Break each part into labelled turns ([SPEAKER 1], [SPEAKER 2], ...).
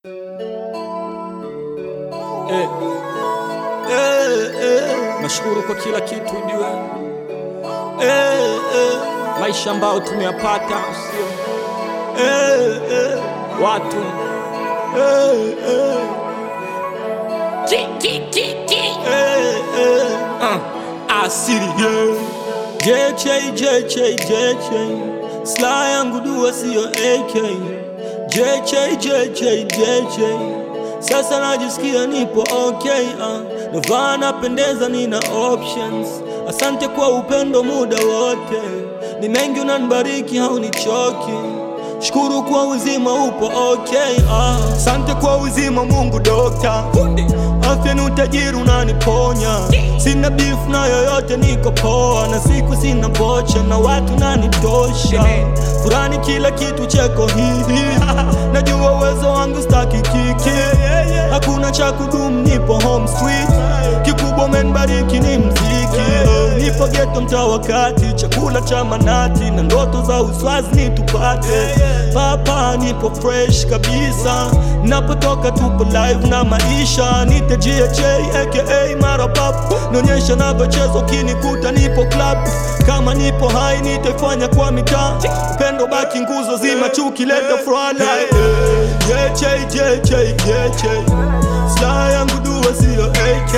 [SPEAKER 1] Eh, nashukuru kwa kila kitu ujue, maisha ambayo tumeyapata, sio watu asili JJ Sly yangu dua sio AK JJ sasa najisikia nipo okay, navaa napendeza, nina options. Asante kwa upendo muda wote, ni mengi unanibariki haunichoki. Shukuru kwa uzima upo okay, asante kwa uzima Mungu dokta. Afya ni utajiri unaniponya, sina beef na yoyote, niko poa na siku sina bocha na watu nanitosha. Furani kila kitu cheko hivi, najua uwezo wangu staki kiki, hakuna cha kudumu, nipo home street. Kikubwa umenibariki ni mziki, nipo ghetto mtaa wa kati, chakula cha manati na ndoto za uswazi nitupate. Papa nipo fresh kabisa, napotoka tupo live na maisha. Nite GHA aka Marapap, nonyesha navyocheza kinikuta nipo club. Kama nipo high nitafanya kwa mitaa, upendo baki nguzo zima, chuki leta frana. JJ Sly yangu dua sio AK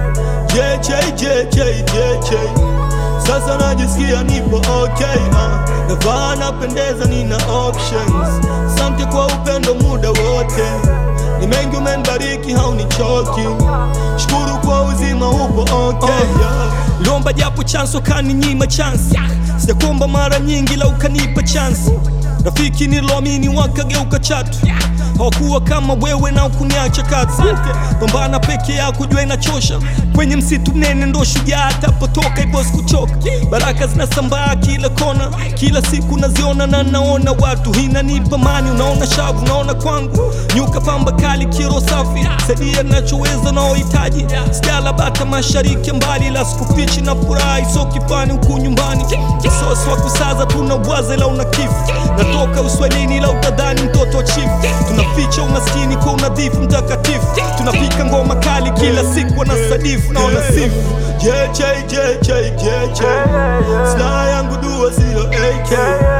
[SPEAKER 1] JJ sasa najisikia nipo okay, navaa napendeza, nina options. Asante kwa upendo muda wote, ni mengi umenibariki haunichoki. Shukuru kwa uzima upo okay, Lomba japo chance ukaninyima chance, sijakuomba mara nyingi la ukanipa chance. Rafiki niloamini wakageuka chatu, hawakuwa kama wewe na ukuniacha kati. Pambana peke yako jua inachosha, kwenye msitu mnene ndo shujaa tapotoka, ipo sikuchoka. Baraka zinasambaa kila kona, kila siku naziona na naona watu, inanipa amani. Unaona shavu, unaona kwangu nyuka pamba kali, kiro safi, saidia nachoweza na uhitaji. Sijala bata mashariki mbali, la sikufichi na furahi so kifani huku nyumbani. Kisosi wa kusaza tunawaza ila unakifu, natoka uswahilini la utadhani mtoto wa chief. Tunaficha umaskini kwa unadhifu mtakatifu, tunapika ngoma kali kila siku na sadifu na wanasifu. JJ Sly yangu dua sio AK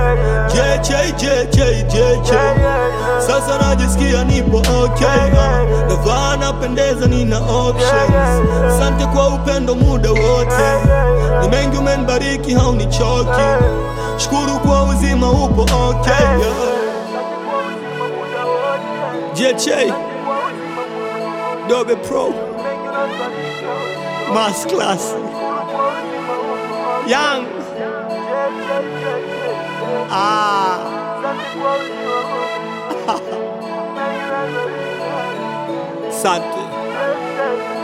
[SPEAKER 1] JJ sasa najisikia nipo okay, navaa napendeza, nina options. Asante kwa upendo muda wote, ni mengi umenibariki haunichoki. Shukuru kwa uzima upo okay, JJ Dobe Pro Mass Class Young Sante.